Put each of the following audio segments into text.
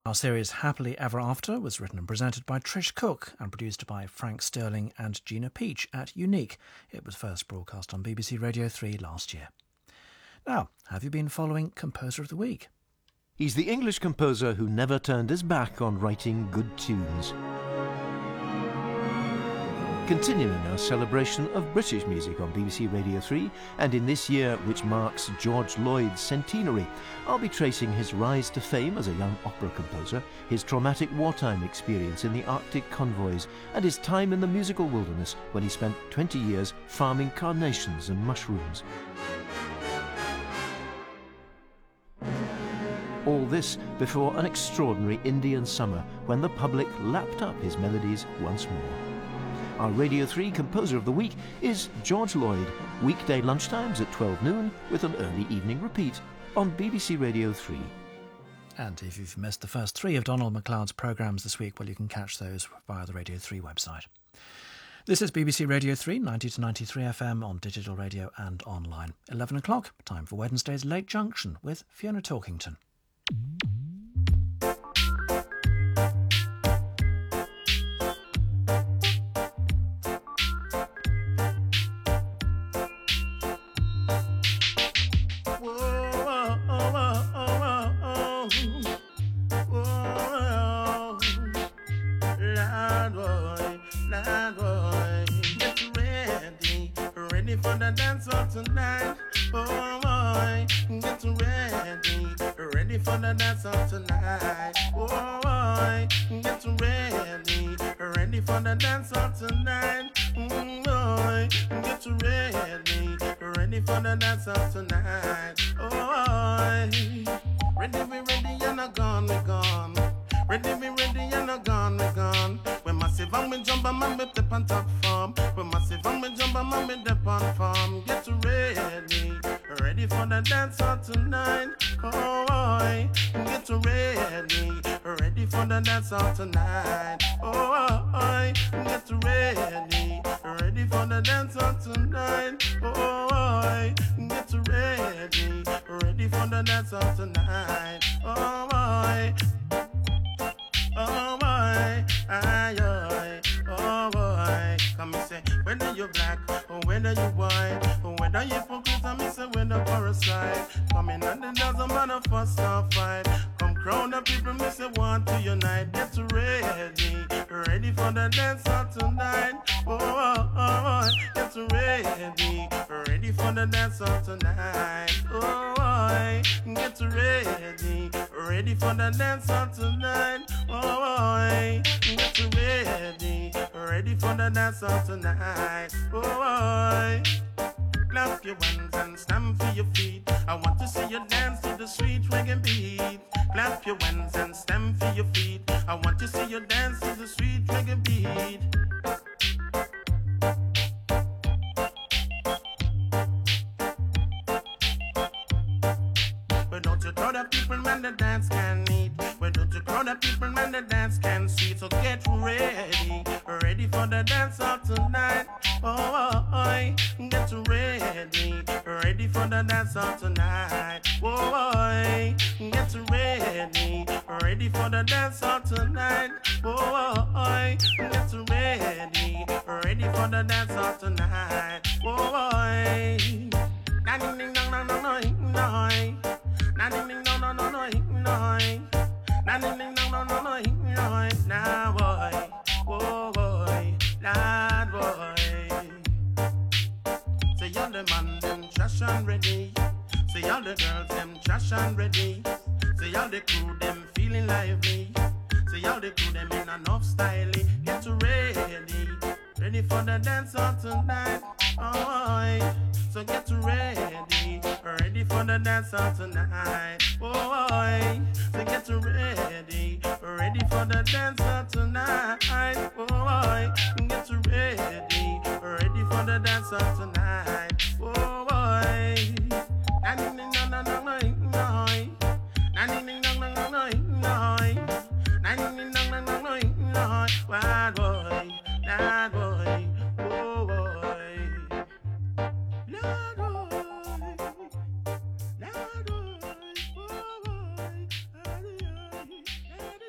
Our series Happily Ever After was written and presented by Trish Cook and produced by Frank Sterling and Gina Peach at Unique. It was first broadcast on BBC Radio 3 last year. Now, have you been following Composer of the Week? He's the English composer who never turned his back on writing good tunes. Continuing our celebration of British music on BBC Radio 3, and in this year, which marks George Lloyd's centenary, I'll be tracing his rise to fame as a young opera composer, his traumatic wartime experience in the Arctic convoys, and his time in the musical wilderness when he spent 20 years farming carnations and mushrooms. All this before an extraordinary Indian summer when the public lapped up his melodies once more. Our Radio 3 Composer of the Week is George Lloyd, weekday lunchtimes at 12 noon with an early evening repeat on BBC Radio 3. And if you've missed the first three of Donald MacLeod's programmes this week, well, you can catch those via the Radio 3 website. This is BBC Radio 3, 90 to 93 FM on digital radio and online. 11 o'clock, time for Wednesday's Late Junction with Fiona Talkington. Tonight, oh boy, get ready for the dance of tonight. Oh boy, get ready for the dance of tonight. Boy, get ready for the dance of tonight. Oh boy, ready, we ready, and not gone, we gone. Ready, we ready, and not gone, we gone. When massive and we jump, and we step on top form. When massive and we jump, and we step on form. Get ready for the dance of tonight. Oh boy, get ready for the dance of tonight. Oh boy, get ready for the dance of tonight. Oh boy, get ready for the dance of tonight. Oh boy, oh boy, aye, aye, oh boy. Come and say, whether you black or whether you white, or whether you hypocrite or me say whether parasite. Come in and it doesn't matter fuss or fight. Come crowd the people, me say want to unite. Get ready for the dance of tonight. Oh, oh, oh, get ready for the dance of tonight. Oh, oh, get ready for the dance of tonight. Oh, oh, get ready for the dance of tonight. Oh, oh, clap your hands and stamp for your feet. I want to see you dance to the sweet reggae beat. Clap your hands and stamp for your feet. I want to see you dance to the sweet reggae beat. Why don't you throw the people, man, the dance can eat? Why don't you throw the people, man, the dance can see? So get ready for the dance of tonight. Oh, oh, get ready for the dance of tonight. Oh, get ready for the dance of tonight. Oh, get ready for the dance of tonight. Oh, ding ding dong dong dong dong dong. Ding ding dong dong dong dong dong. Ding ding dong dong dong dong dong. Now boy, oh boy, lad boy. Say all the man them trash and ready. Say all the girls them trash and ready. Say all the crew them feeling lively. Say all the crew them in enough style. Get ready for the dance of tonight. Oh, so get ready for the dance of tonight. Oh, so get ready for the dance of tonight. Oh, get ready for the dance of tonight. Oh, bad boy, bad boy, oh boy, bad boy, bad boy, oh boy,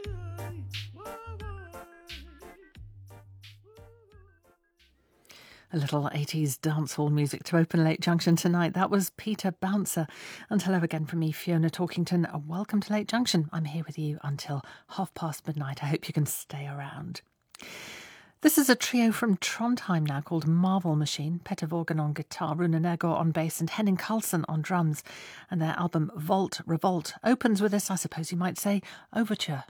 A little 80s dancehall music to open Late Junction tonight. That was Peter Bouncer. And hello again from me, Fiona Talkington. Welcome to Late Junction. I'm here with you until midnight. I hope you can stay around. This is a trio from Trondheim now called Marvel Machine. Petter Vågen on guitar, Rune Nergård on bass and Henning Karlsson on drums. And their album Volt Revolt opens with this, I suppose you might say, overture.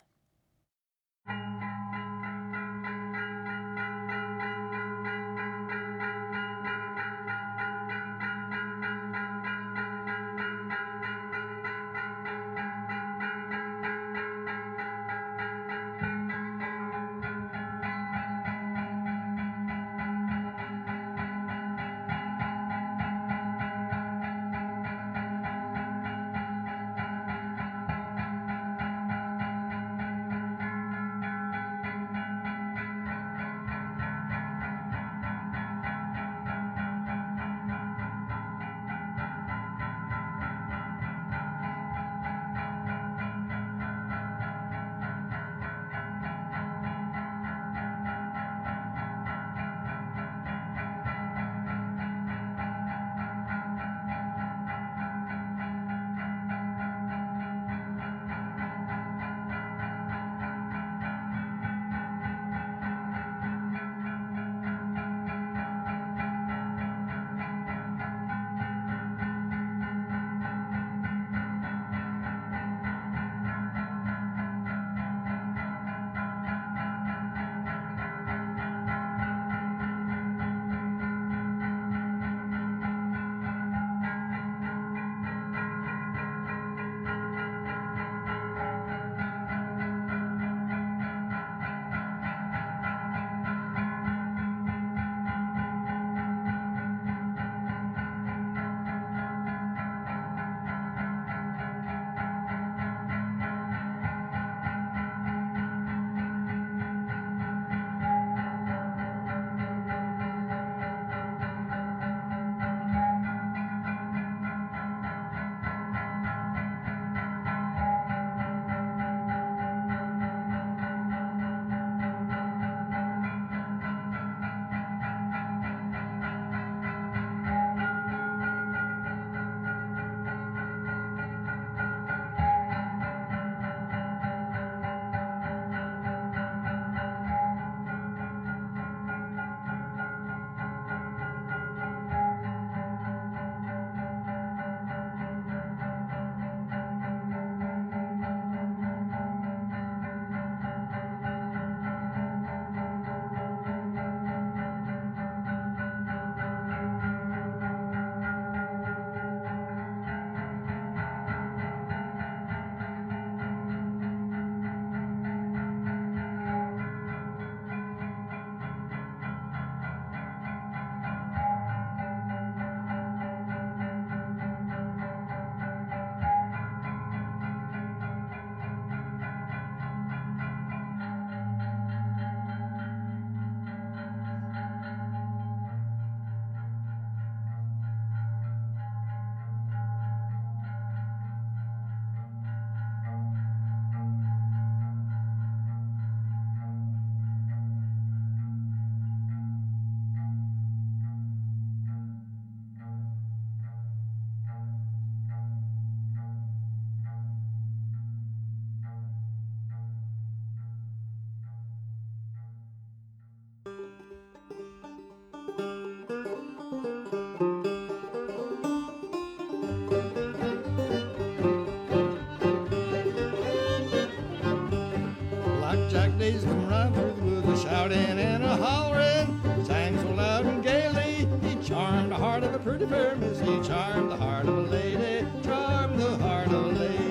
Blackjack days come round through the woods, a shouting and a hollering, sang so loud and gaily, he charmed the heart of a pretty fair miss, he charmed the heart of a lady, charmed the heart of a lady.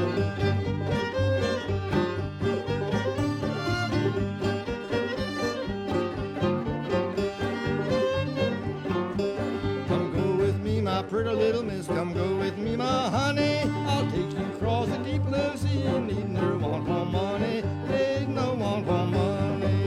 Come go with me, my pretty little miss, come go with me, my honey, I'll take you across the deep blue sea, you need no want for money, need no want for money.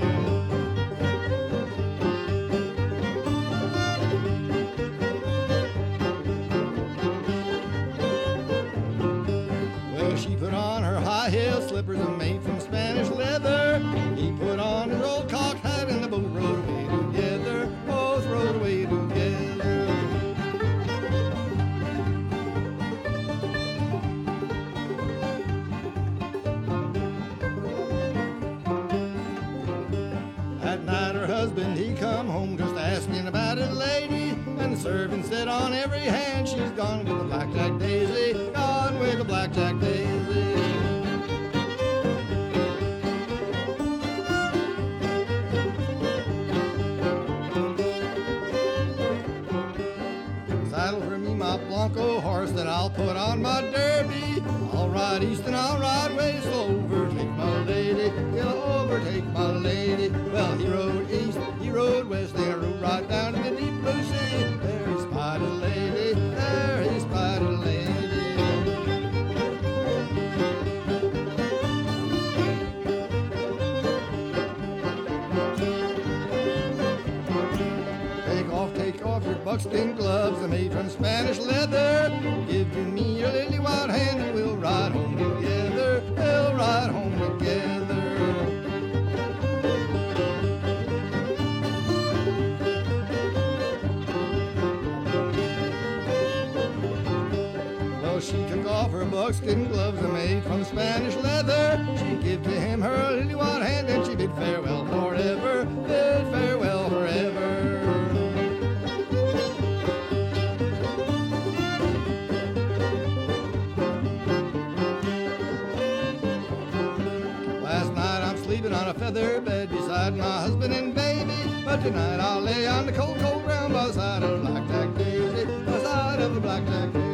husband, he come home just asking about a lady, and the servant said on every hand, she's gone with the blackjack daisy, gone with the blackjack daisy. Saddle for me my Blanco horse that I'll put on my derby. I'll ride east and I'll ride west, overtake my lady, he'll overtake my lady. Well, he rode east, he rode west, and he rode right down to the deep blue sea. There he spied a lady, there he spied a lady. Take off your buckskin gloves, they're made from Spanish leather. Give to me your lily white hand and we'll ride home together. We'll ride home together. Well, she took off her buckskin gloves, they're made from Spanish leather. She gave to him her lily white hand and she bid farewell forever. Bid farewell forever. Sleeping on a feather bed beside my husband and baby, but tonight I'll lay on the cold, cold ground by the side of the blackjack daisy, by the side of the blackjack daisy.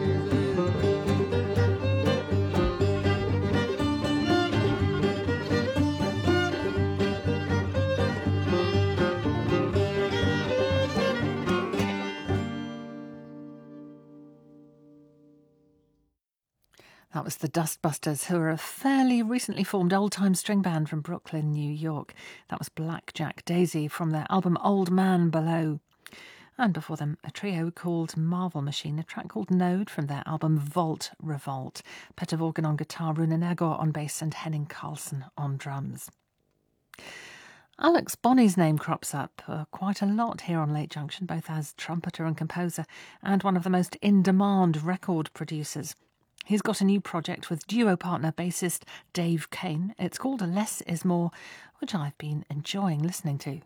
That was the Dustbusters, who are a fairly recently formed old-time string band from Brooklyn, New York. That was Blackjack Daisy from their album Old Man Below. And before them, a trio called Marvel Machine, a track called Node from their album Vault Revolt. Petter Vorgen on guitar, Rune Nergård on bass and Henning Carlson on drums. Alex Bonney's name crops up quite a lot here on Late Junction, both as trumpeter and composer, and one of the most in-demand record producers. He's got a new project with duo partner bassist Dave Kane. It's called Less Is More, which I've been enjoying listening to.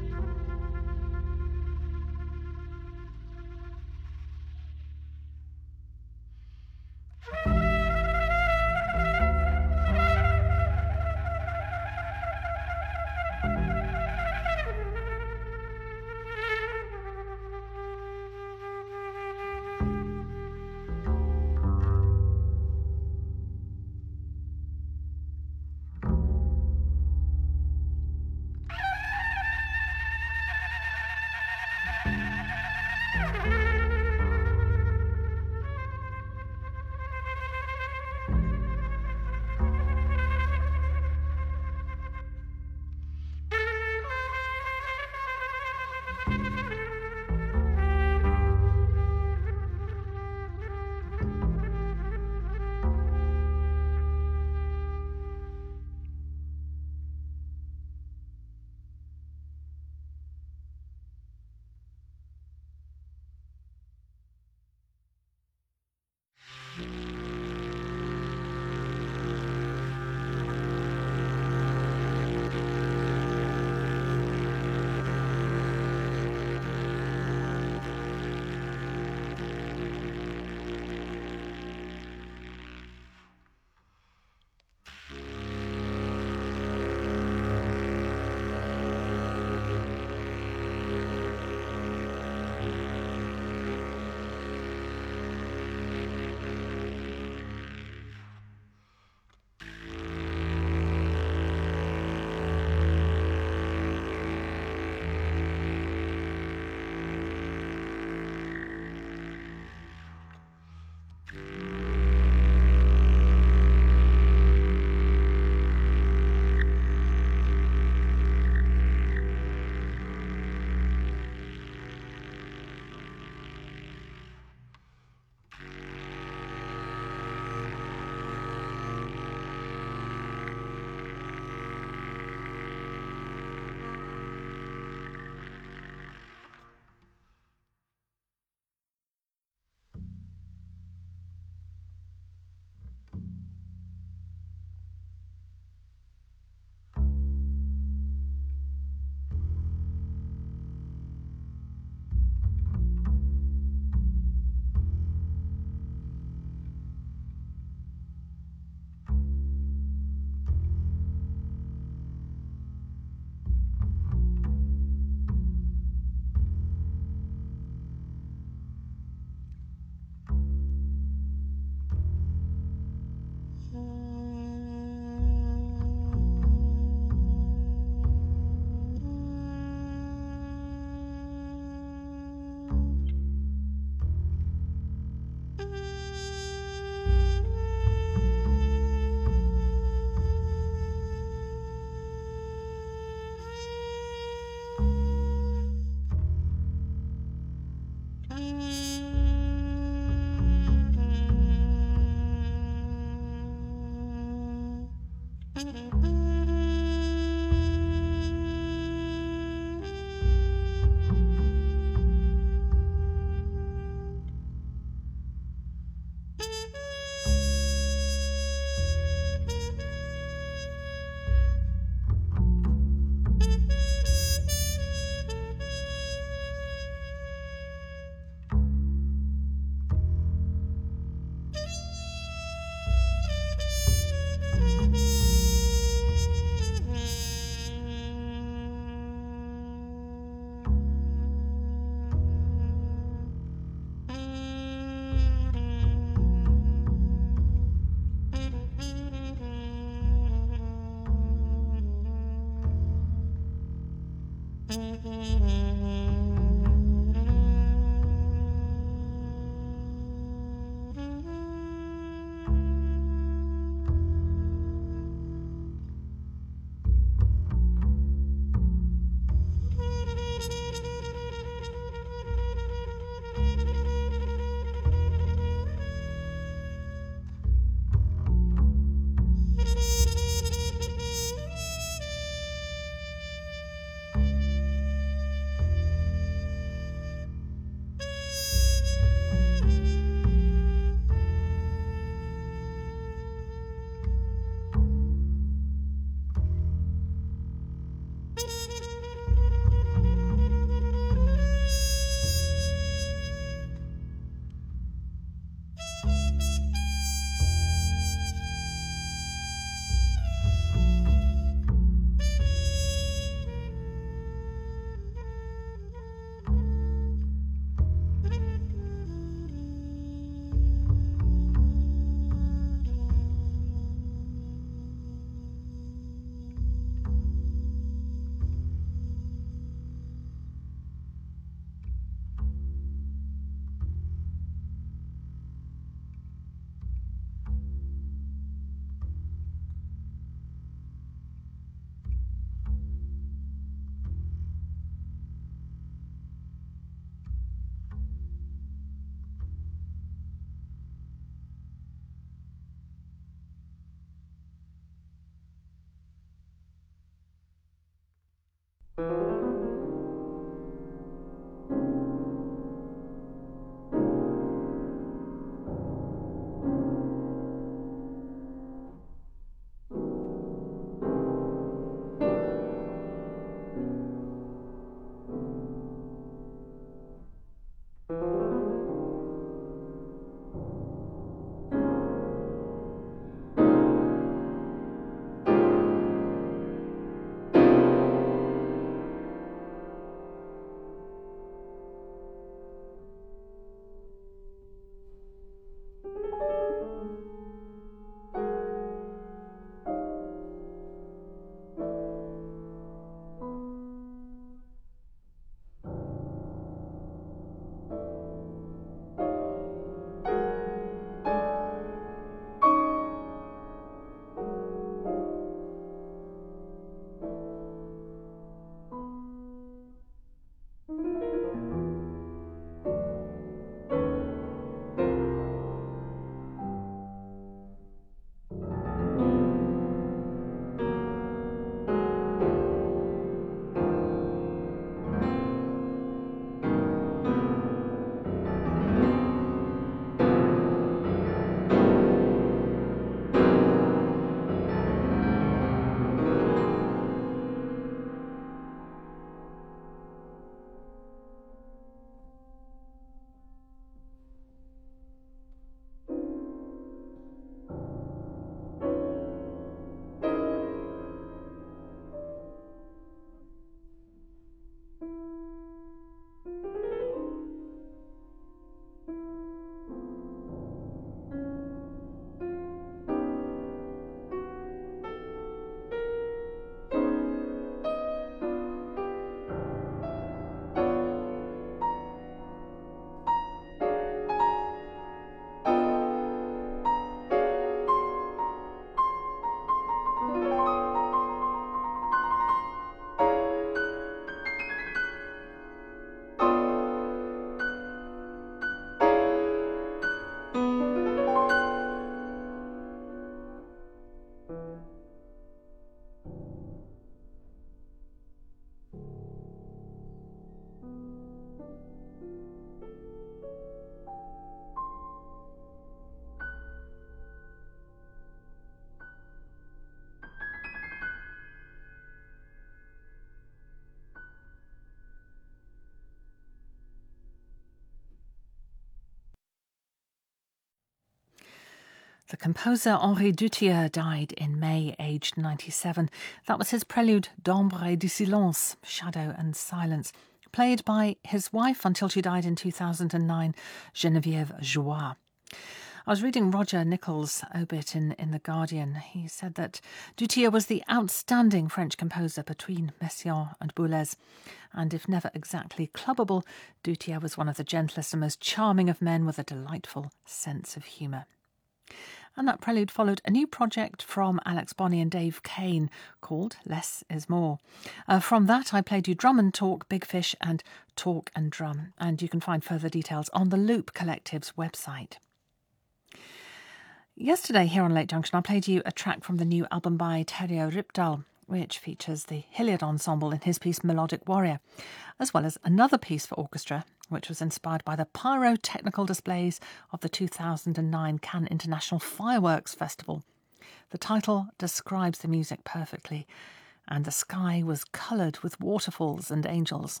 The composer Henri Dutilleux died in May, aged 97. That was his prelude D'Ombre et de Silence, Shadow and Silence, played by his wife until she died in 2009, Geneviève Joie. I was reading Roger Nichols' obit in The Guardian. He said that Dutilleux was the outstanding French composer between Messiaen and Boulez, and if never exactly clubbable, Dutilleux was one of the gentlest and most charming of men with a delightful sense of humour. And that prelude followed a new project from Alex Bonney and Dave Kane called Less is More. From that, I played you Drum and Talk, Big Fish and Talk and Drum, and you can find further details on the Loop Collective's website. Yesterday here on Late Junction, I played you a track from the new album by Terje Rypdal, which features the Hilliard Ensemble in his piece Melodic Warrior, as well as another piece for orchestra, which was inspired by the pyrotechnical displays of the 2009 Cannes International Fireworks Festival. The title describes the music perfectly, and the sky was coloured with waterfalls and angels.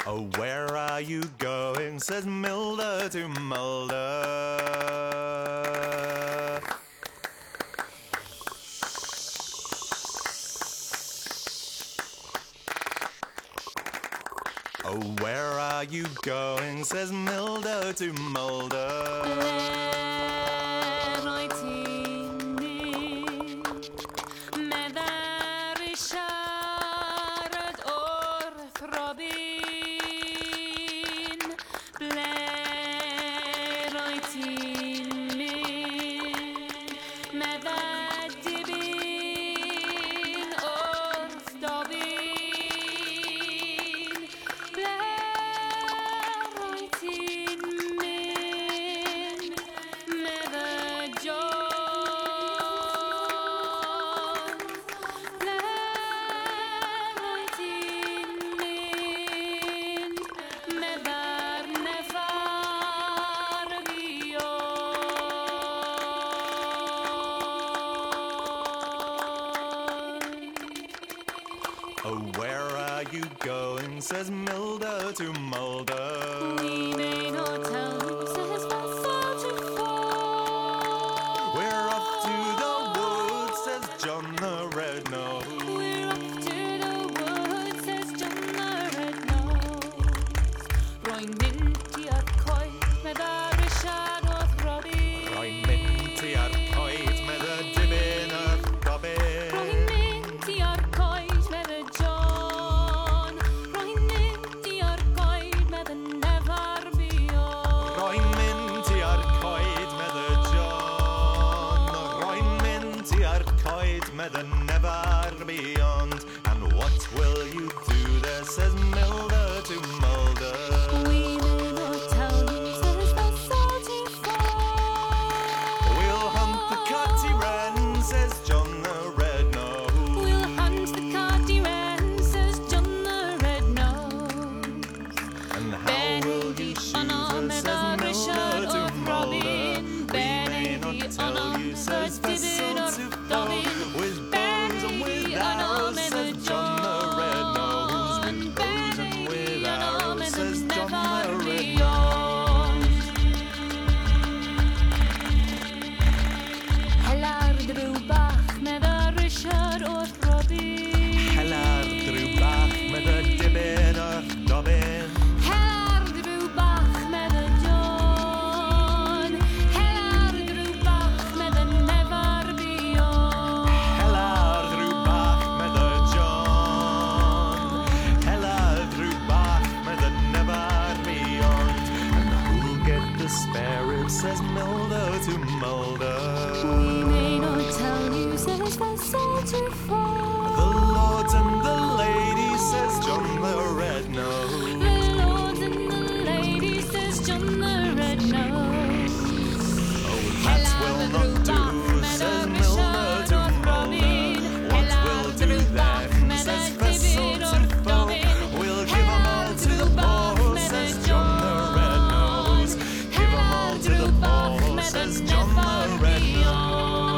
Oh, where are you going? Says Milder to Mulder. Oh, where are you going? Says Milder to Mulder. Oh, where are you going? Says Milder to Mulder. We may not tell you, says Vassal to fall. We're off to the woods, says John the Red-Nosed. We're off to the woods, says John the Red-Nosed. Roi'n mynd i'r coed, meddai'r risiad o'th Robin. Roi'n mynd i'r coed, meddai'r dibyn o'th Robin. Roi'n mynd i'r coed, meddai John. Roi'n mynd i'r coed, meddai never beyond. Roi'n mynd i'r coed, meddai John. Roi'n mynd i'r coed, meddai never beyond. And what will you do there, says Milder to Mulder. We may not tell you, says Vassal to fall. We'll hunt the cotty wren, says John the Red-Nosed. We'll hunt the carty wren, says John the Red-Nosed. And how will you shoot her, says Milder to Mulder. We may not tell you, says Vassal to fall. With bows and with arrows, says John the Red-Nosed. With bows and with arrows, says John the Red-Nosed. Helar drwbach, meddai Richard o'th Robin. Helar drwbach, meddai dibyn o'th Robin. Helar drwbach, meddai John. Helar drwbach, meddai never beyond. Helar drwbach, meddai John. Helar drwbach, meddai never beyond. And who'll get the spare ribs, says Milder to Mulder. We may not tell you, says Vassal to fall. The lords and the ladies, says John the Red-Nosed. The lords and the ladies, says John the Red-Nosed. Oh, that will not do, says Milder to Mulder. What we'll do then, says Vassal to fall. We'll give 'em all to the poor, says John the Red-Nosed. Give 'em all to the poor, says John the Red-Nosed.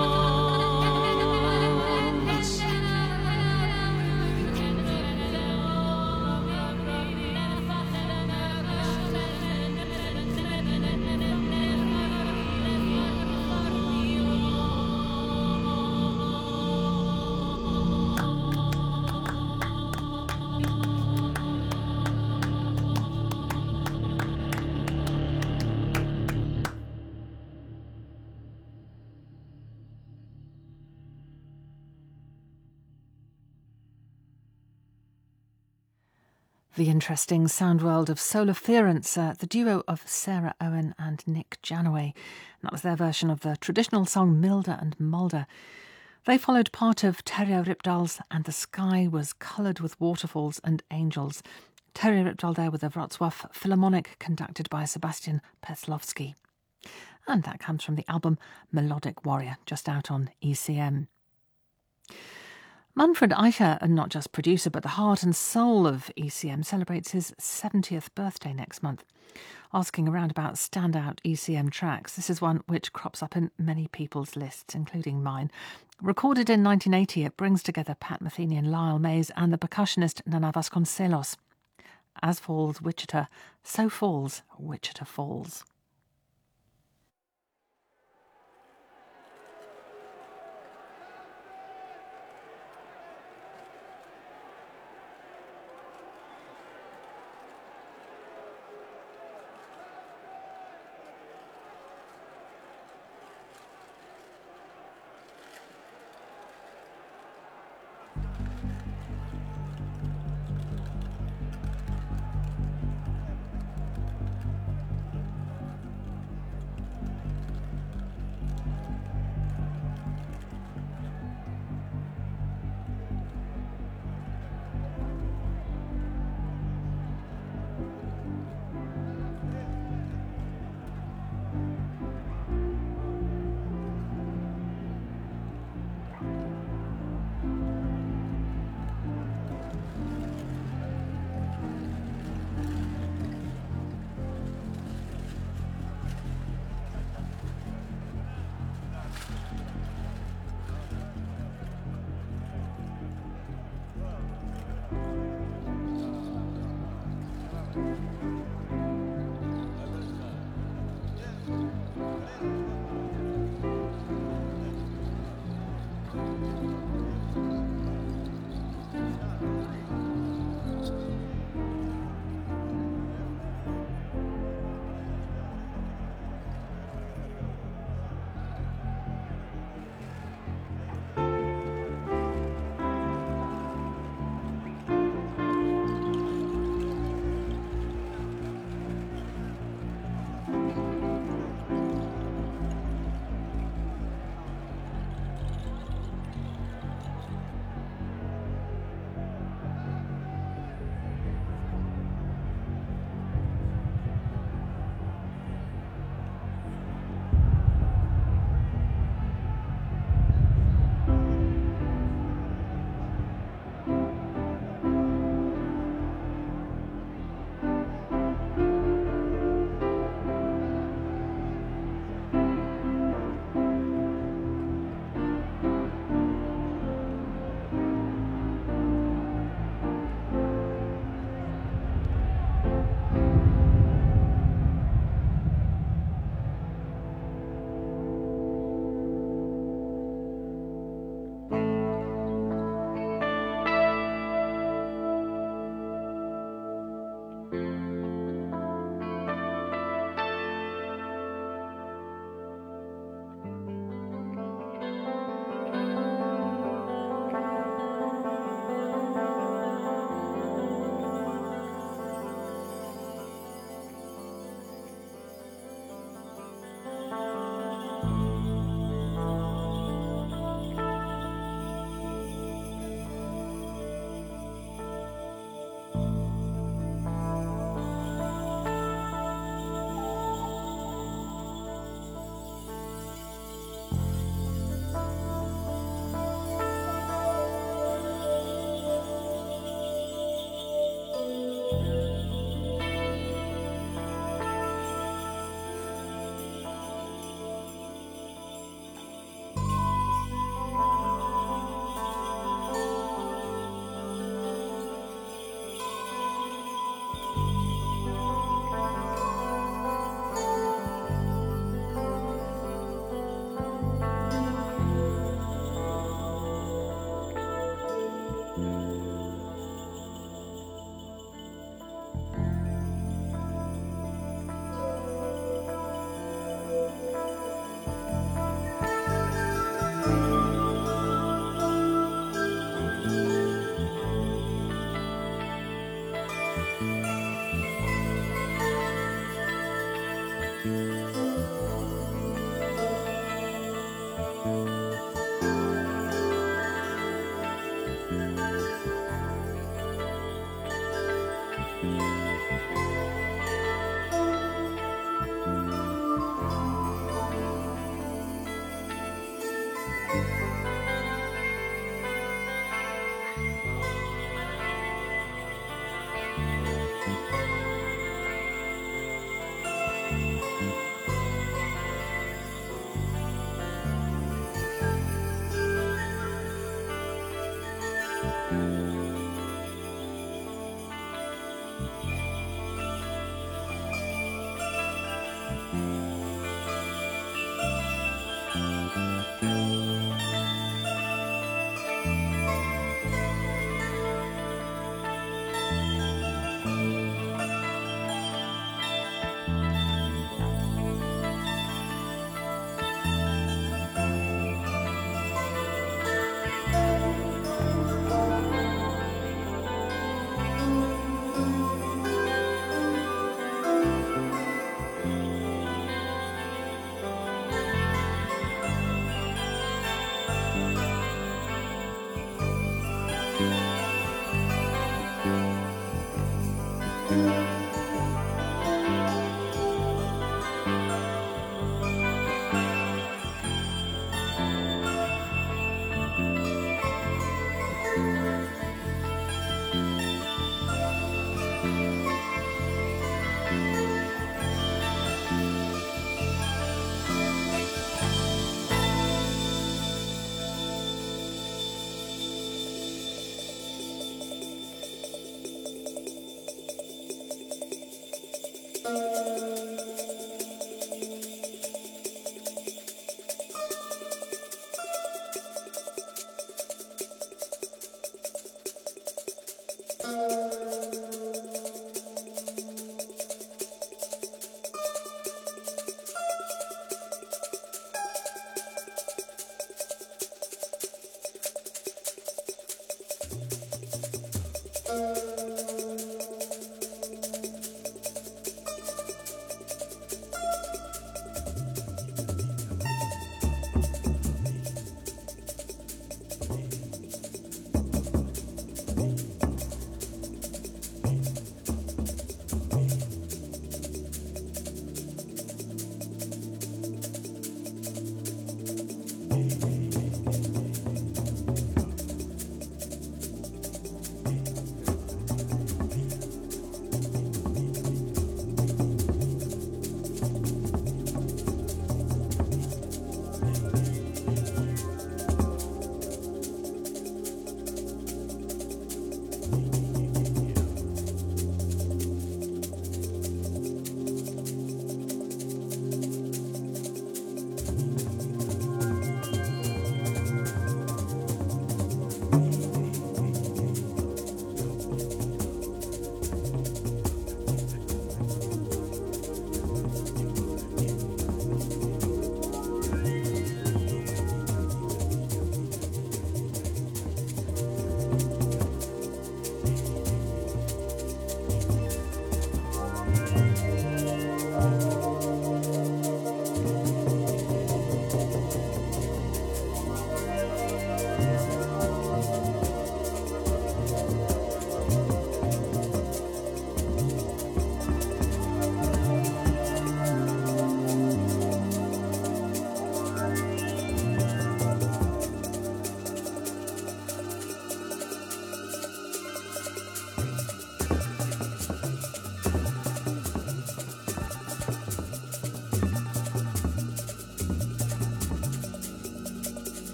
The interesting sound world of Solarference, the duo of Sarah Owen and Nick Janaway. And that was their version of the traditional song Milder and Mulder. They followed part of Terje Rypdal's And the Sky Was Coloured with Waterfalls and Angels. Terje Rypdal there with the Wrocław Philharmonic conducted by Sebastian Peslowski. And that comes from the album Melodic Warrior, just out on ECM. Manfred Eicher, not just producer but the heart and soul of ECM, celebrates his 70th birthday next month. Asking around about standout ECM tracks, this is one which crops up in many people's lists, including mine. Recorded in 1980, it brings together Pat Metheny and Lyle Mays and the percussionist Nana Vasconcelos. As falls Wichita, so falls Wichita Falls.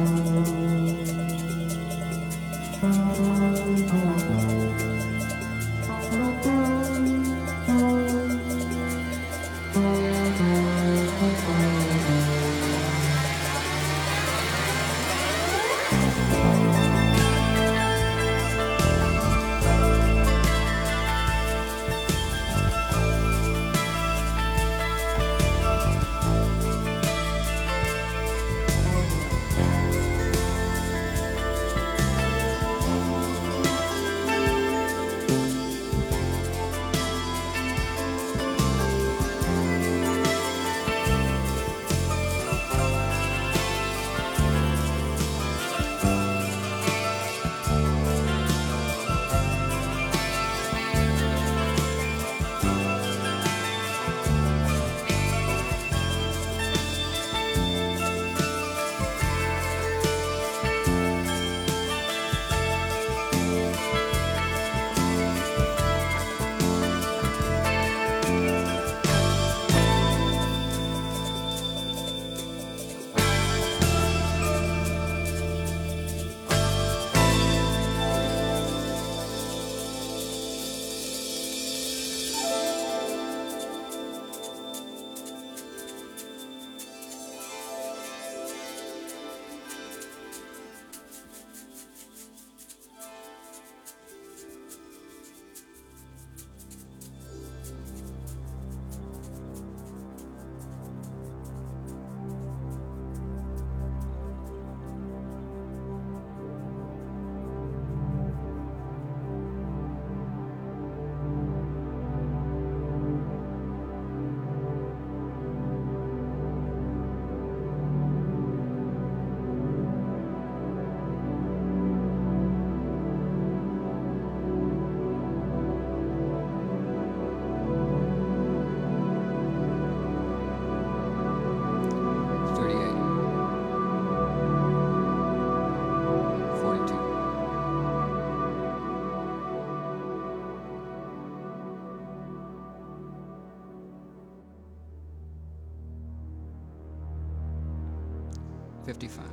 55.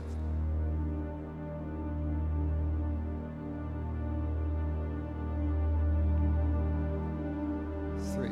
Three.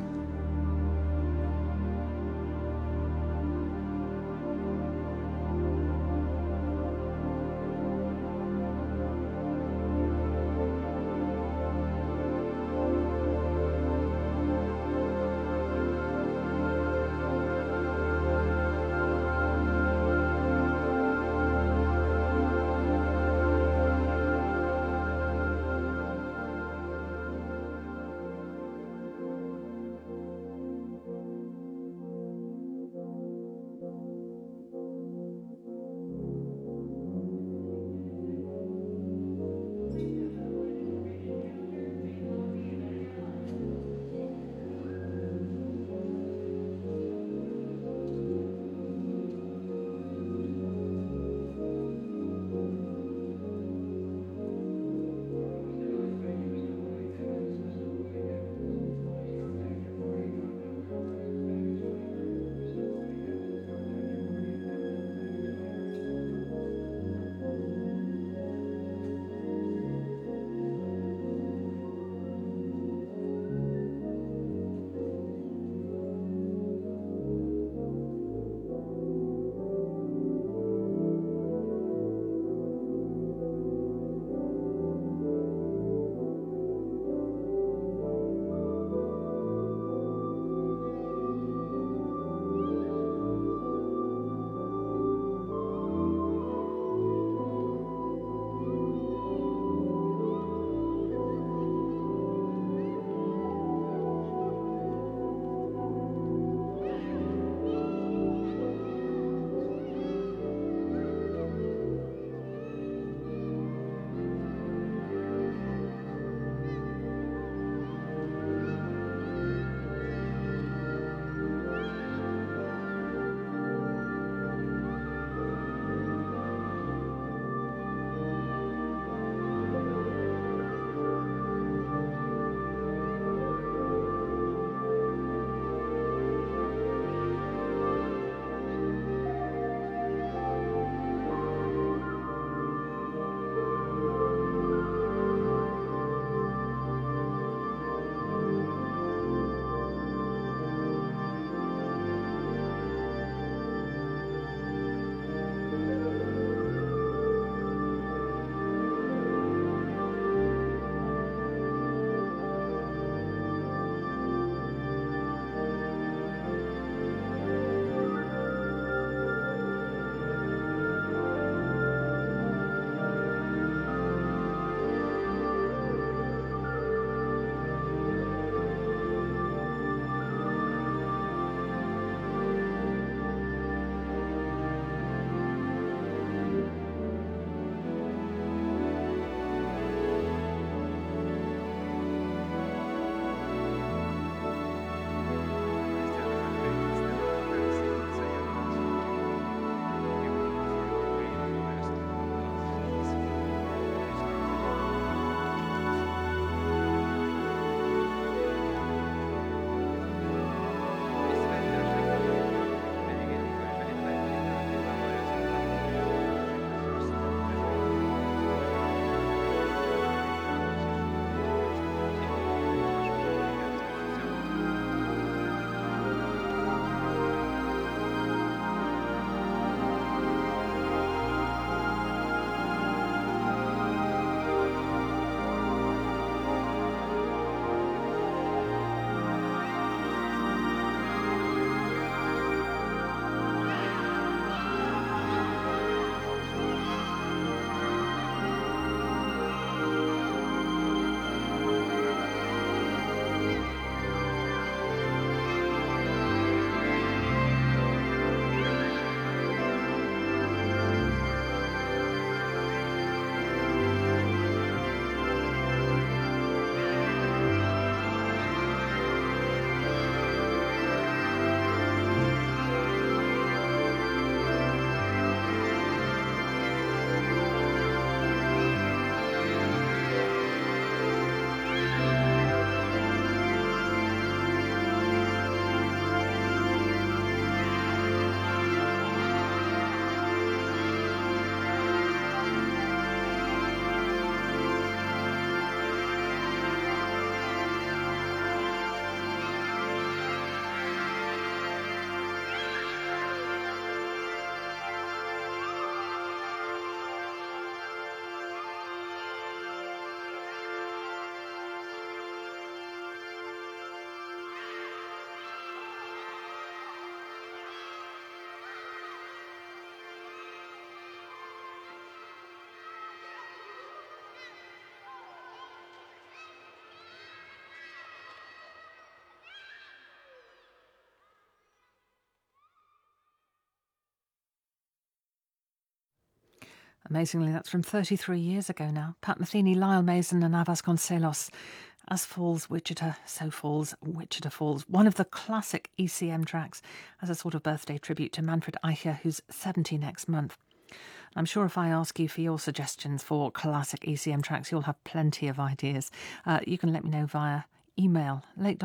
Amazingly, that's from 33 years ago now. Pat Metheny, Lyle Mason and Avas Concelos. As falls Wichita, so falls Wichita Falls. One of the classic ECM tracks as a sort of birthday tribute to Manfred Eicher, who's 70 next month. I'm sure if I ask you for your suggestions for classic ECM tracks, you'll have plenty of ideas. You can let me know via email,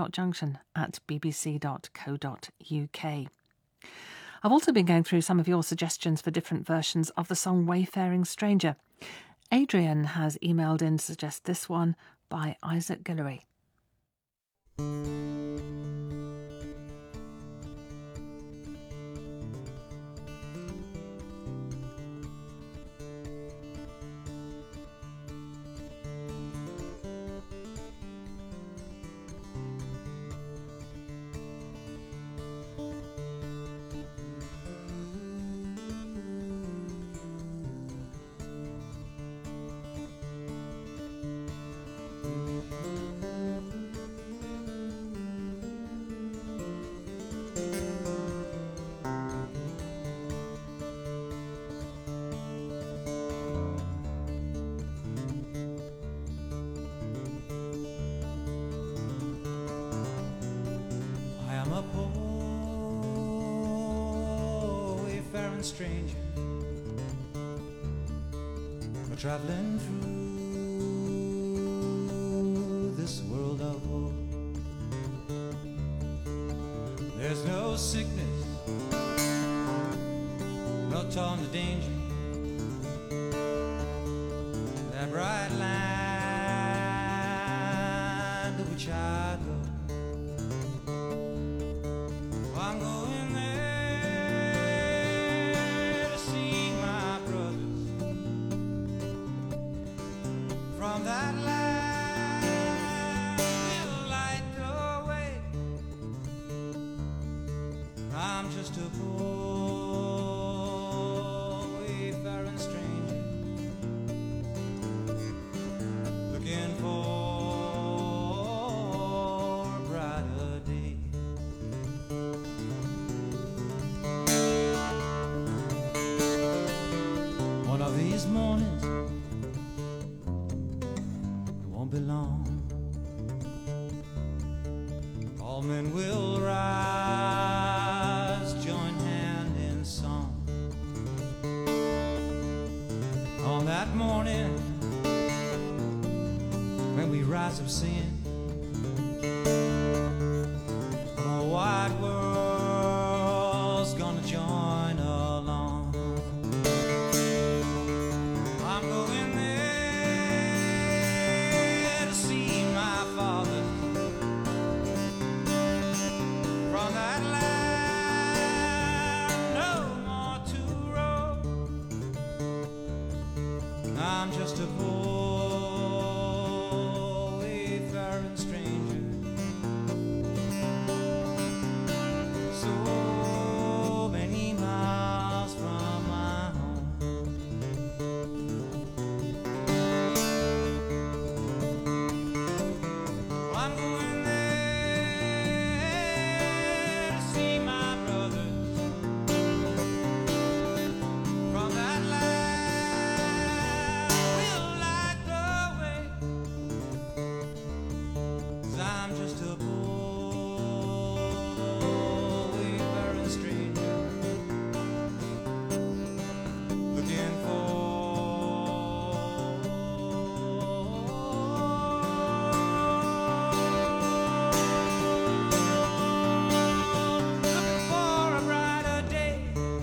late.junction@bbc.co.uk. I've also been going through some of your suggestions for different versions of the song Wayfaring Stranger. Adrian has emailed in to suggest this one by Isaac Guillory. Stranger, we're traveling through this world of woe. There's no sickness, no time to danger. That bright line to which I go, I'm going there. From that light will light the way. I'm just a poor wayfaring stranger, looking for a brighter day. One of these mornings belong. All men will rise, join hand in song. On that morning, when we rise up singing, the whole wide world's gonna join along. I'm going there. I'm just a poor wayfaring stranger, so many miles from my home. I'm going there to see my brothers from that land. I'm just a poor wayfaring stranger, looking for a brighter day.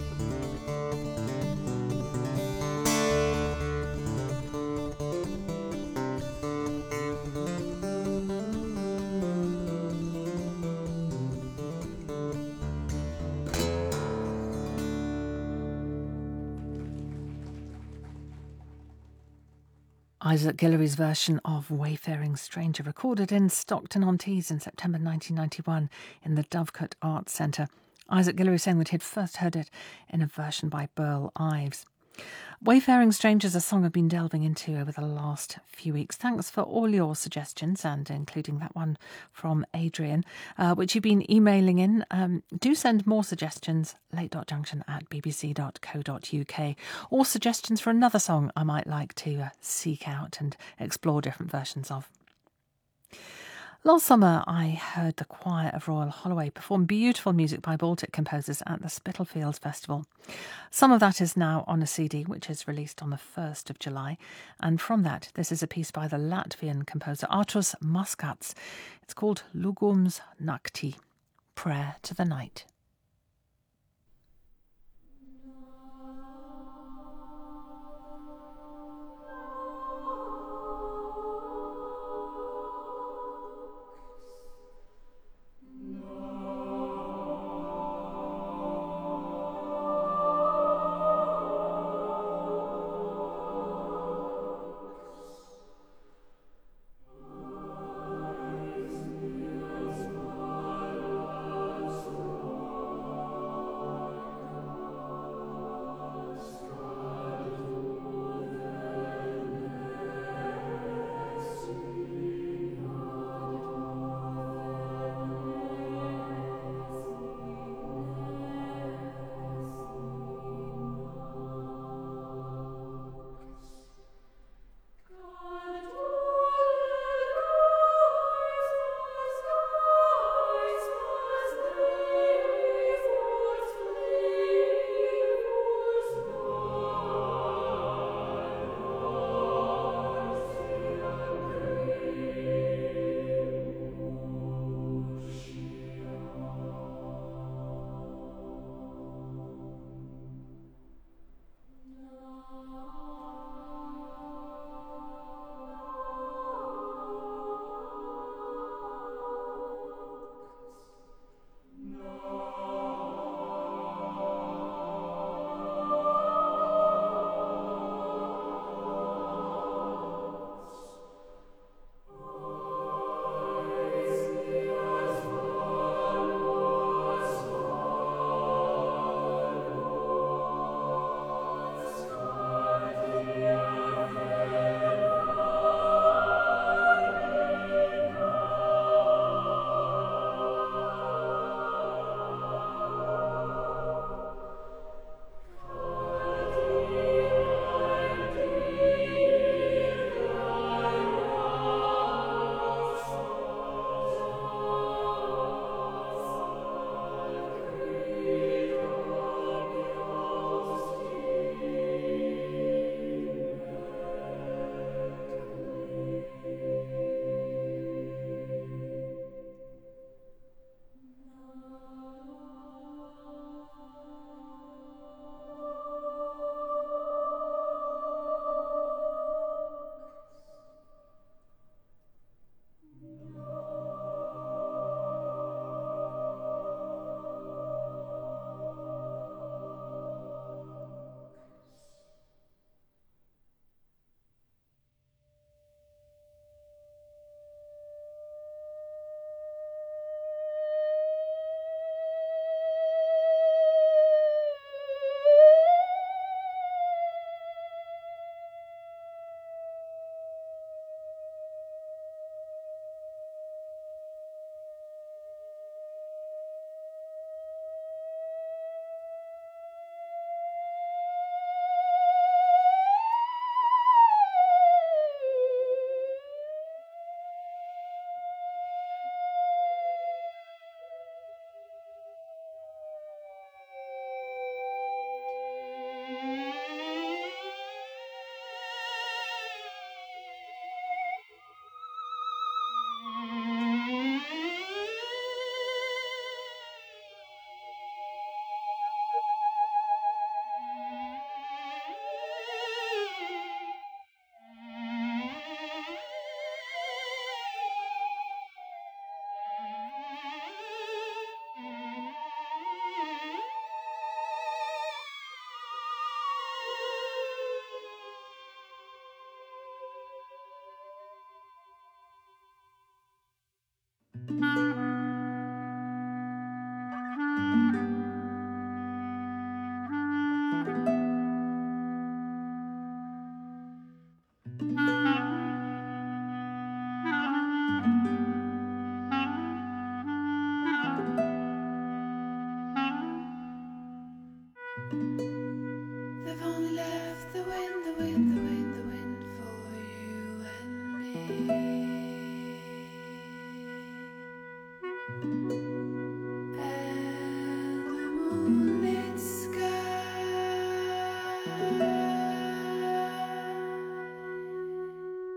Isaac Guillory's version of Wayfaring Stranger, recorded in Stockton-on-Tees in September 1991 in the Dovecote Arts Centre. Isaac Guillory saying that he'd first heard it in a version by Burl Ives. Wayfaring Strangers, a song I've been delving into over the last few weeks. Thanks for all your suggestions, and including that one from Adrian, which you've been emailing in. Do send more suggestions, late.junction@bbc.co.uk, or suggestions for another song I might like to seek out and explore different versions of. Last summer, I heard the choir of Royal Holloway perform beautiful music by Baltic composers at the Spitalfields Festival. Some of that is now on a CD, which is released on the 1st of July. And from that, this is a piece by the Latvian composer Artūrs Maskats. It's called Lūgums Naktī, Prayer to the Night. Oh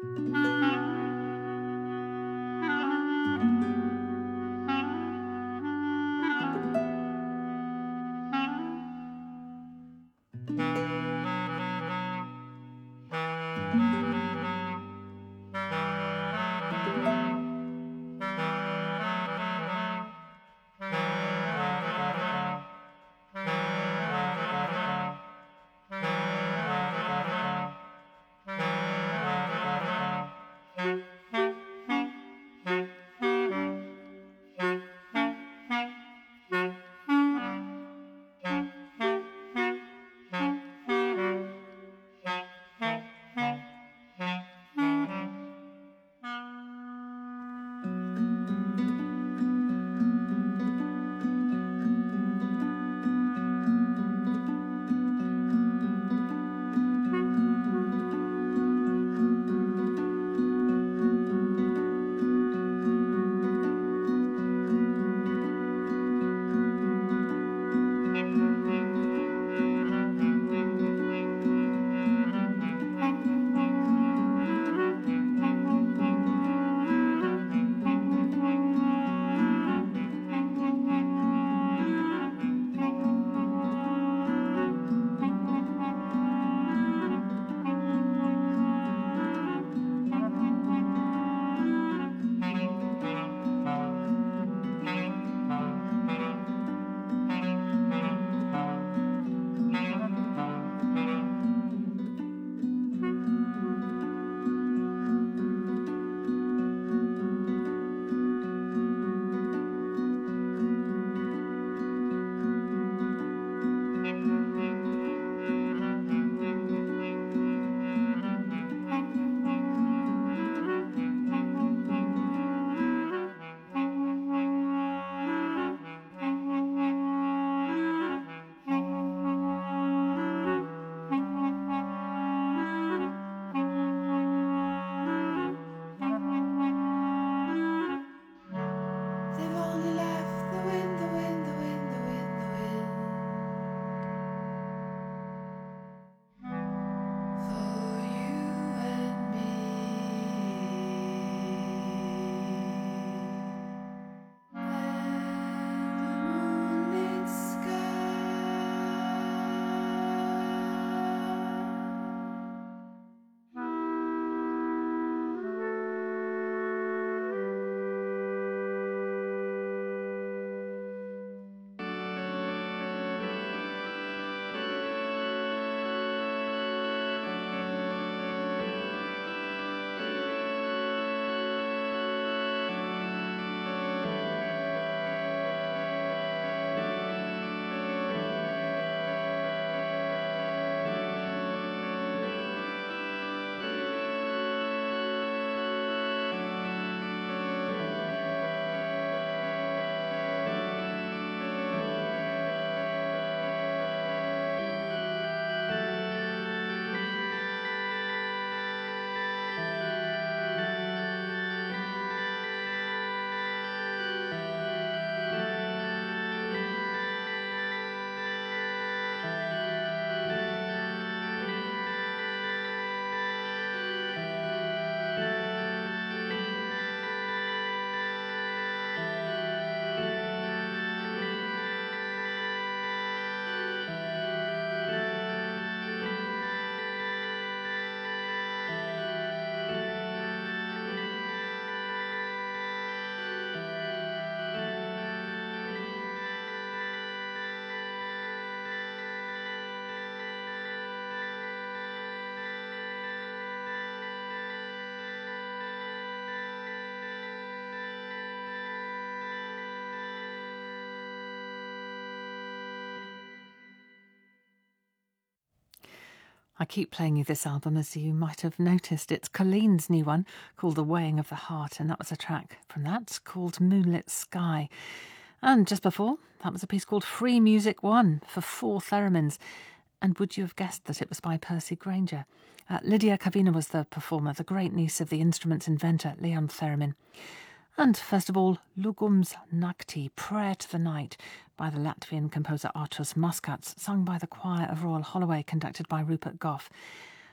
I keep playing you this album, as you might have noticed. It's Colleen's new one called The Weighing of the Heart, and that was a track from that called Moonlit Sky. And just before, that was a piece called Free Music 1 for 4 theremins. And would you have guessed that it was by Percy Grainger? Lydia Kavina was the performer, the great niece of the instrument's inventor, Leon Theremin. And first of all, Lugum's Nakti, Prayer to the Night, by the Latvian composer Artūrs Muskats, sung by the choir of Royal Holloway, conducted by Rupert Goff.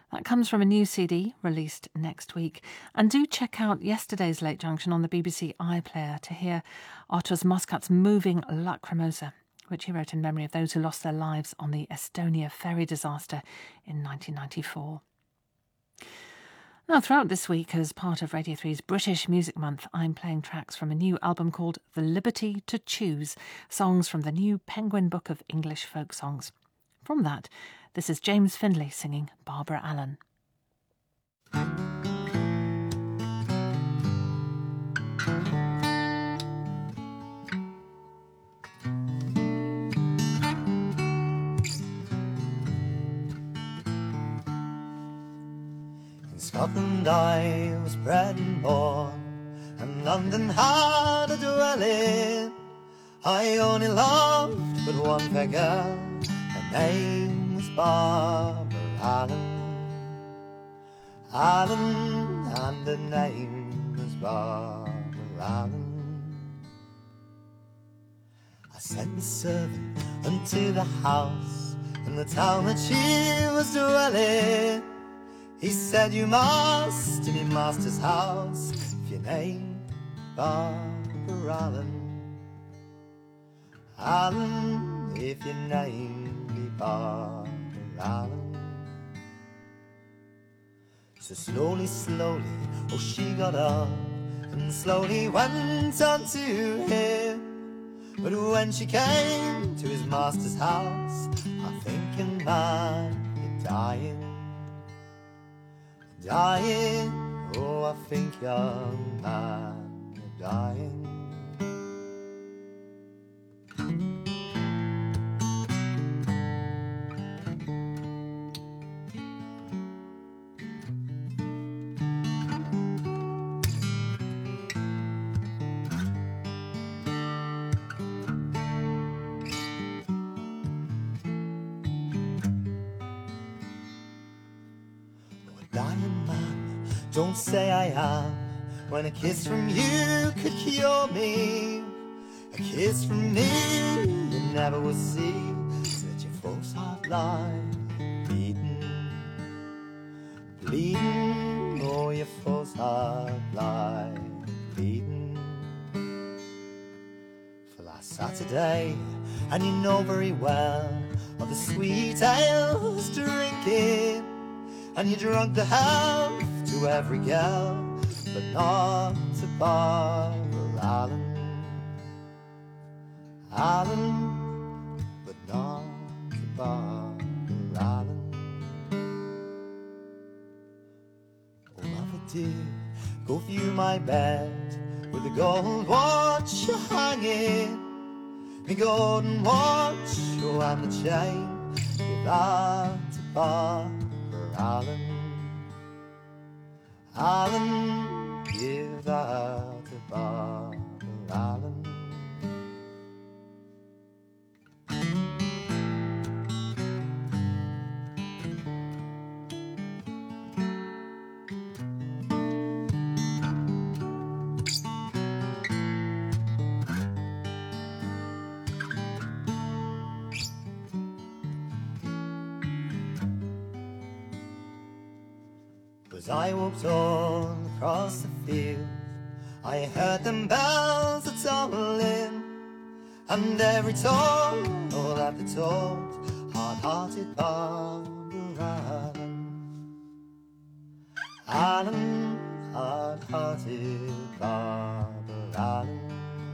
That comes from a new CD released next week. And do check out yesterday's Late Junction on the BBC iPlayer to hear Artus Muscat's moving Lacrimosa, which he wrote in memory of those who lost their lives on the Estonia ferry disaster in 1994. Now, throughout this week, as part of Radio 3's British Music Month, I'm playing tracks from a new album called The Liberty to Choose, songs from the new Penguin Book of English Folk Songs. From that, this is James Findlay singing Barbara Allen. Scotland I was bred and born, and London had a dwelling. I only loved but one fair girl, her name was Barbara Allen. Allen, and her name was Barbara Allen. I sent the servant unto the house in the town that she was dwelling. He said, you must in your master's house if your name Barbara Allen. Allen, if your name be Barbara Allen. So slowly, slowly, oh, she got up and slowly went on to him. But when she came to his master's house, I think a man you're dying. Dying, oh, I think young man, you're dying. Don't say I am, when a kiss from you could cure me. A kiss from me you never will see, let your folks heart lie bleeding, bleeding, oh, your folks heart lie bleeding. For last Saturday, and you know very well, of the sweet ales drinking, and you drunk the health to every girl, but not to Barbara Allen. Allen, but not to Barbara Allen. Oh, mother dear, go view my bed with the gold watch you're hanging, the golden watch, oh, and the chain, give that to Barbara Allen. Allen, give that to Barbara Allen. As I walked on across the field, I heard them bells a-tolling, and every toll, oh, that they told, hard-hearted Barbara Allen. Allen, hard-hearted Barbara Allen.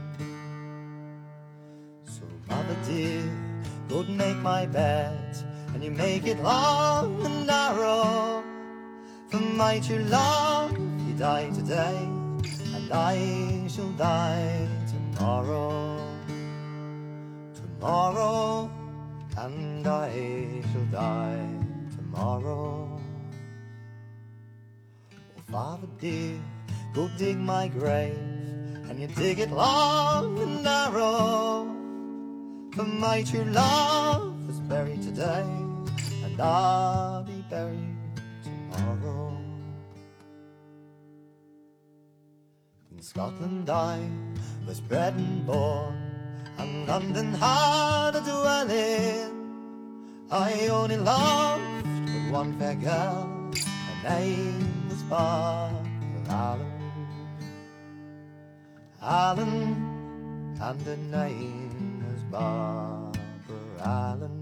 So, mother dear, go and make my bed, and you make it long and narrow. For my true love, you die today, and I shall die tomorrow. Tomorrow, and I shall die tomorrow. Oh, Father dear, go dig my grave, and you dig it long and narrow. For my true love is buried today, and I'll be buried tomorrow. In Scotland I was bred and born, and London had a dwelling. I only loved but one fair girl, name was Barbara Allen. Allen, and her name was Barbara Allen.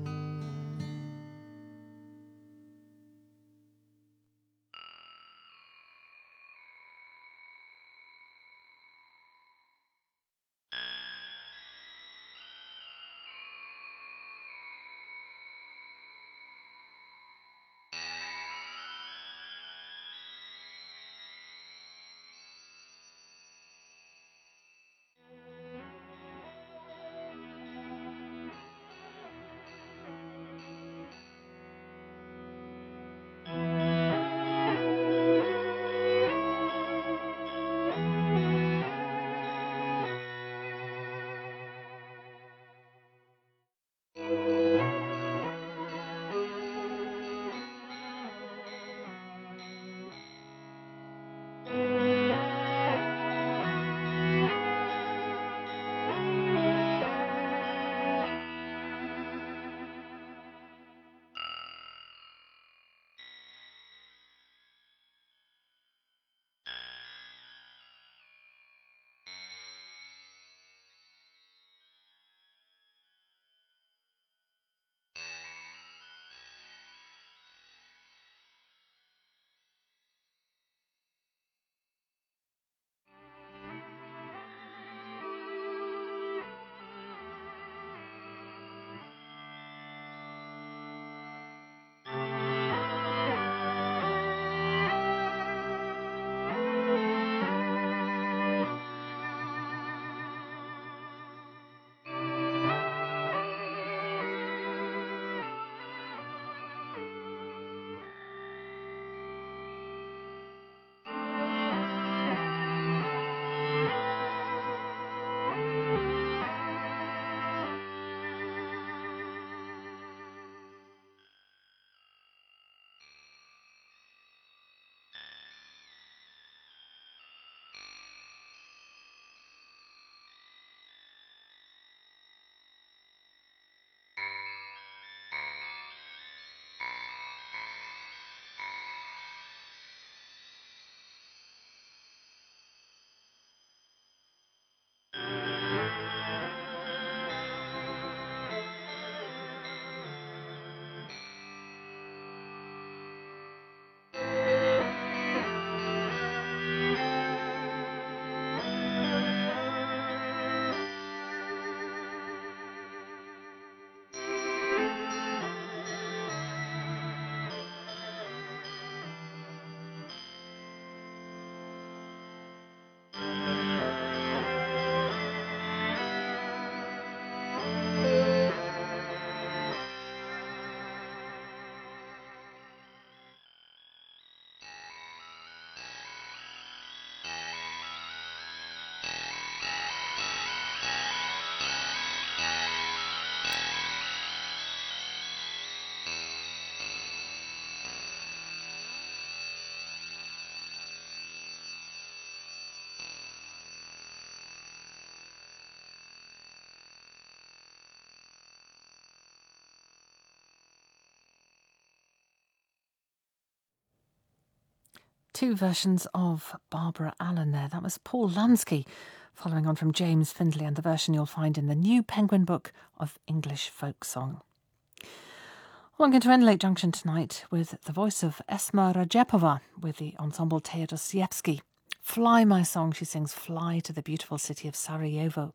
Two versions of Barbara Allen there. That was Paul Lansky, following on from James Findlay, and the version you'll find in the New Penguin Book of English Folk Song. Well, I'm going to end Late Junction tonight with the voice of Esma Rajepova with the ensemble Teodosievsky. Fly, my song, she sings Fly to the beautiful city of Sarajevo.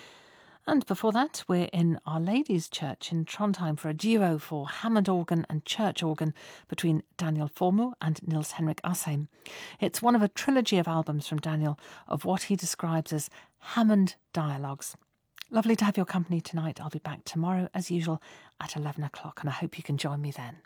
And before that, we're in Our Lady's Church in Trondheim for a duo for Hammond organ and church organ between Daniel Formu and Nils Henrik Asheim. It's one of a trilogy of albums from Daniel of what he describes as Hammond dialogues. Lovely to have your company tonight. I'll be back tomorrow as usual at 11 o'clock, and I hope you can join me then.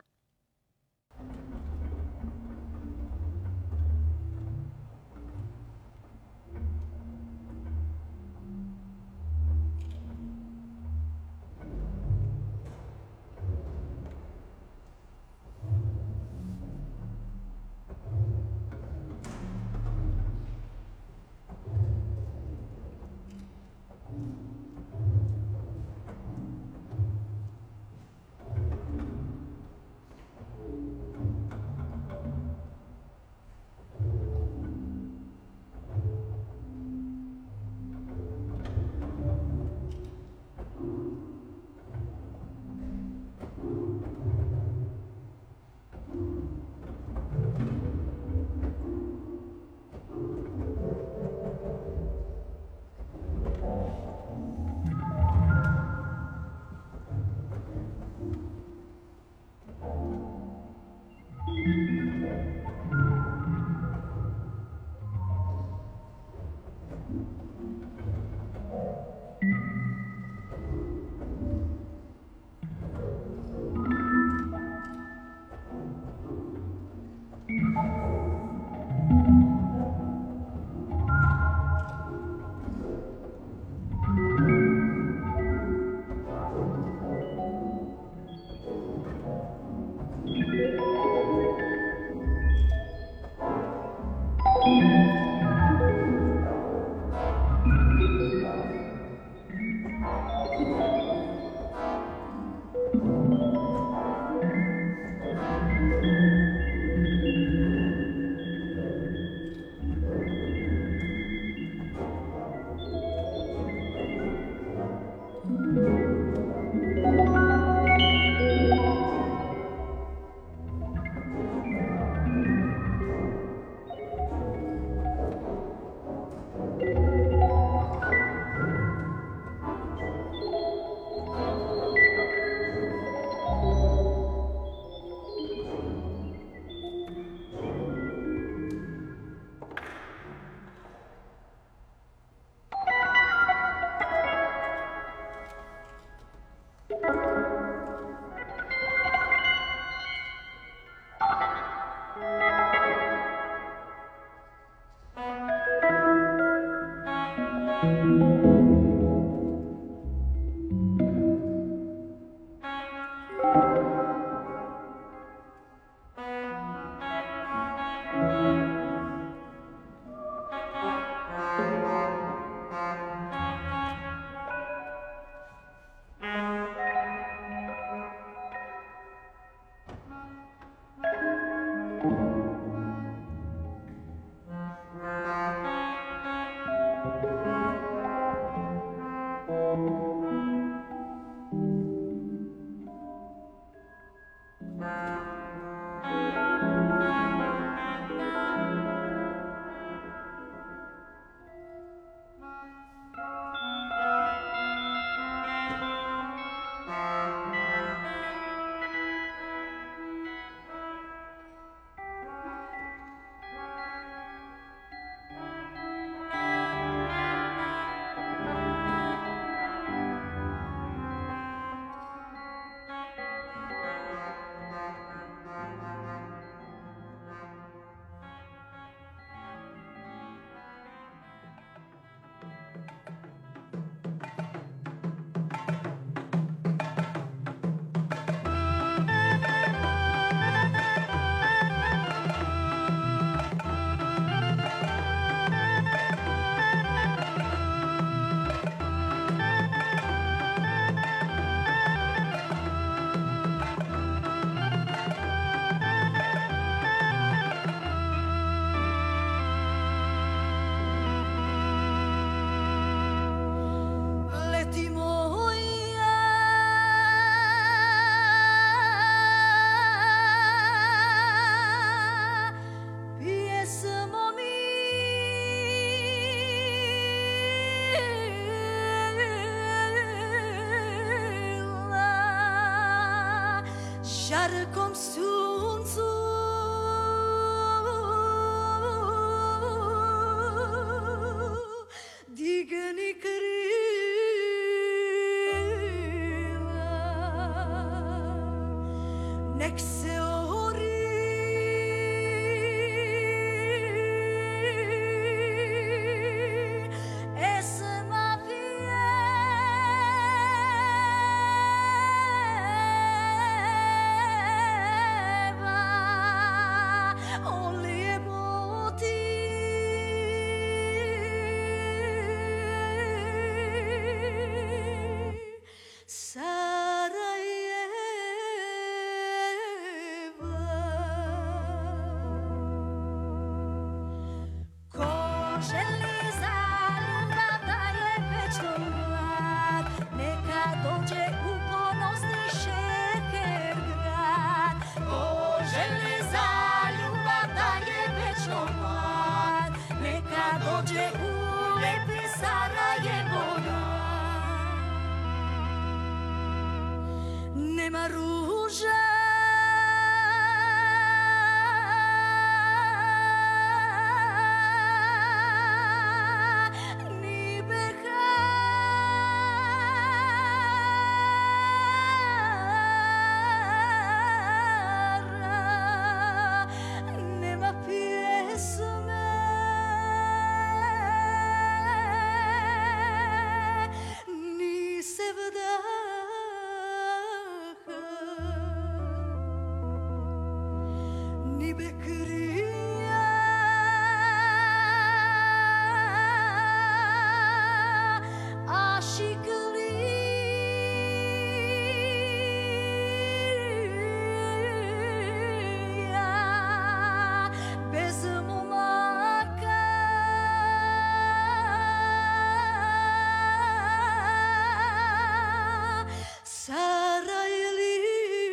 Șarcom sunțu digni krila nek se ori esma Nema ruža ni behara, nema pjesme ni sevda. Ni bekriya aşıkliya bez mumaka sarayli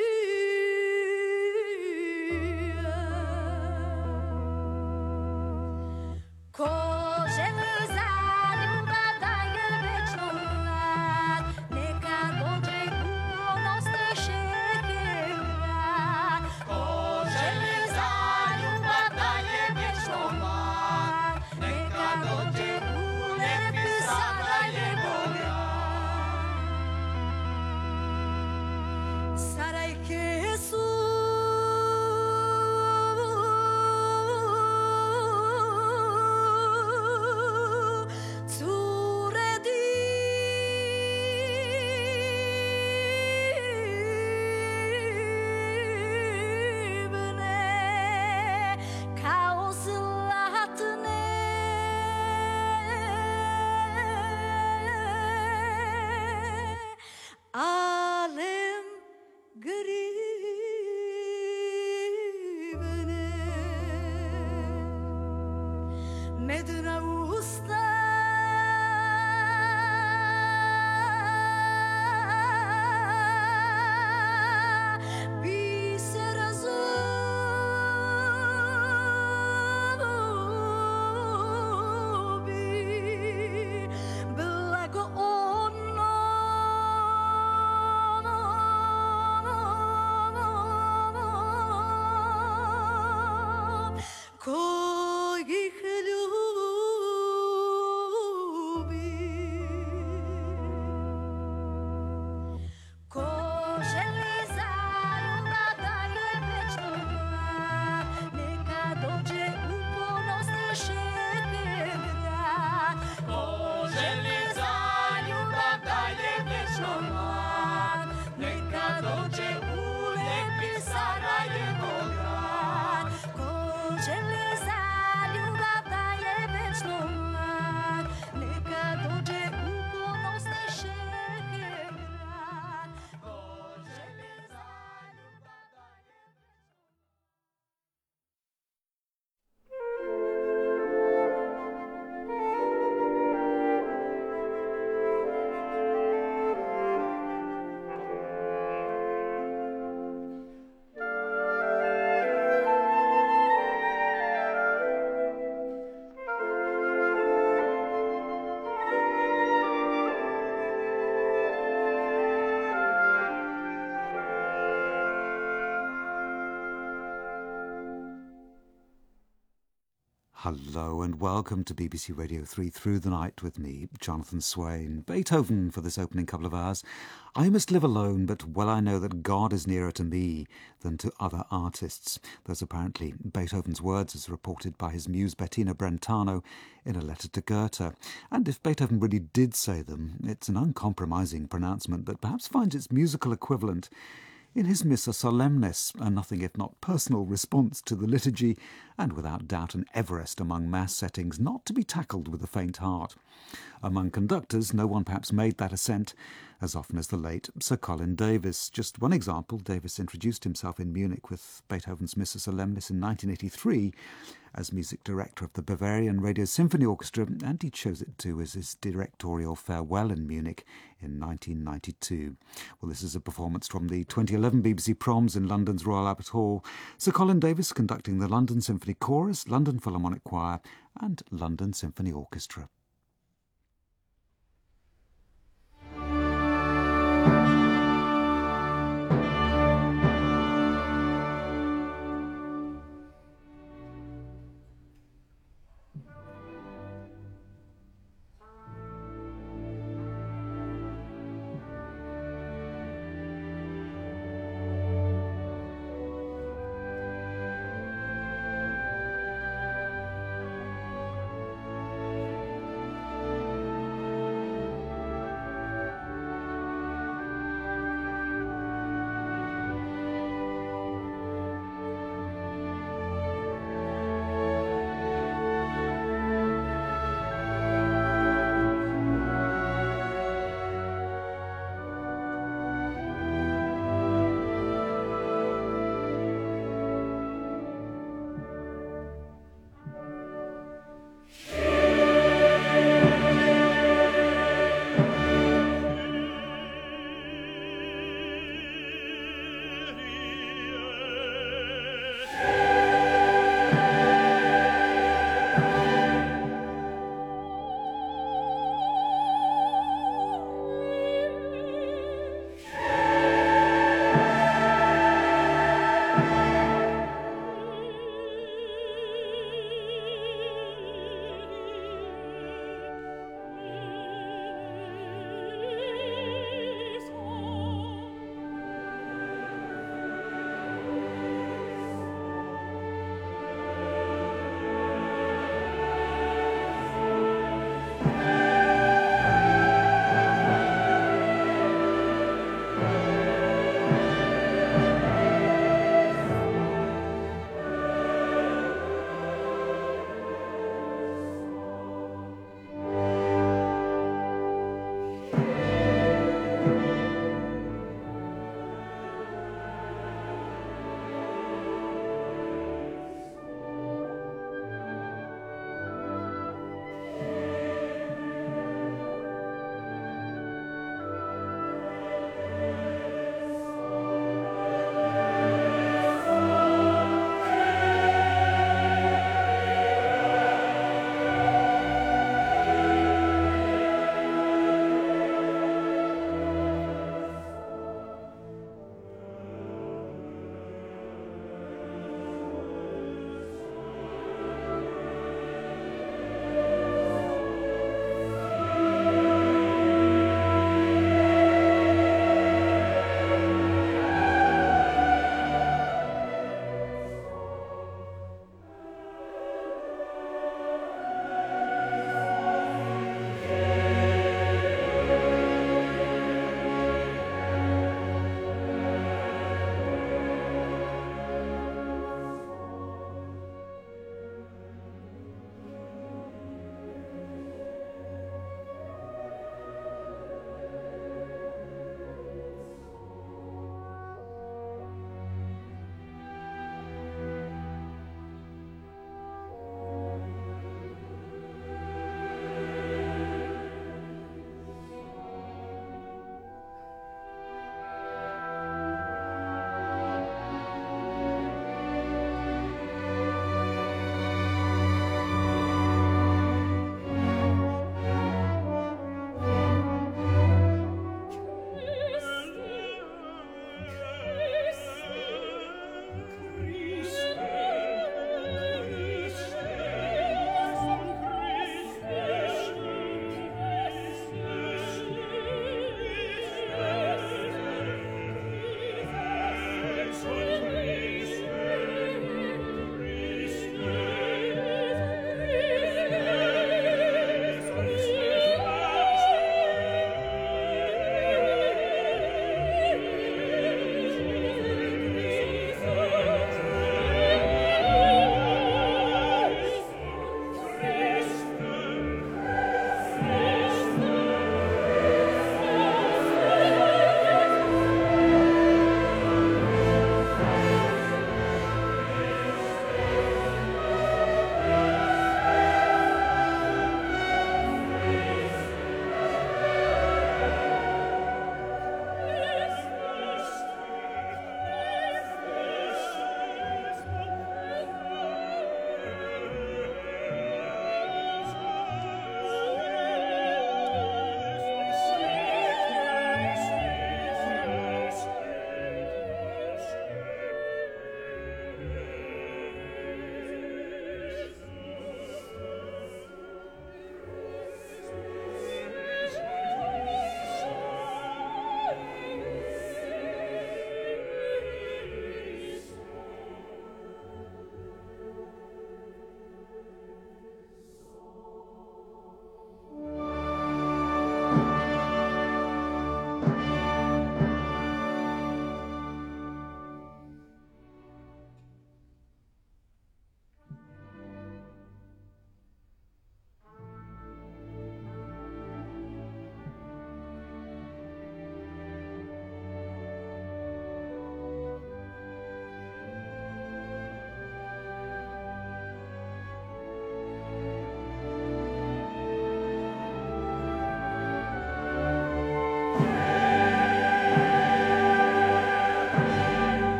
Medina usta bi se razubi blago ono kojih ljubi Hello and welcome to BBC Radio 3 Through the Night with me, Jonathan Swain. Beethoven for this opening couple of hours. I must live alone, but well I know that God is nearer to me than to other artists. Those apparently Beethoven's words as reported by his muse Bettina Brentano in a letter to Goethe. And if Beethoven really did say them, it's an uncompromising pronouncement that perhaps finds its musical equivalent in his Missa Solemnis, a nothing if not personal response to the liturgy, and without doubt an Everest among mass settings not to be tackled with a faint heart. Among conductors, no one perhaps made that ascent as often as the late Sir Colin Davis. Just one example, Davis introduced himself in Munich with Beethoven's Missa Solemnis in 1983 as music director of the Bavarian Radio Symphony Orchestra, and he chose it too as his directorial farewell in Munich in 1992. Well, this is a performance from the 2011 BBC Proms in London's Royal Albert Hall. Sir Colin Davis conducting the London Symphony Chorus, London Philharmonic Choir and London Symphony Orchestra.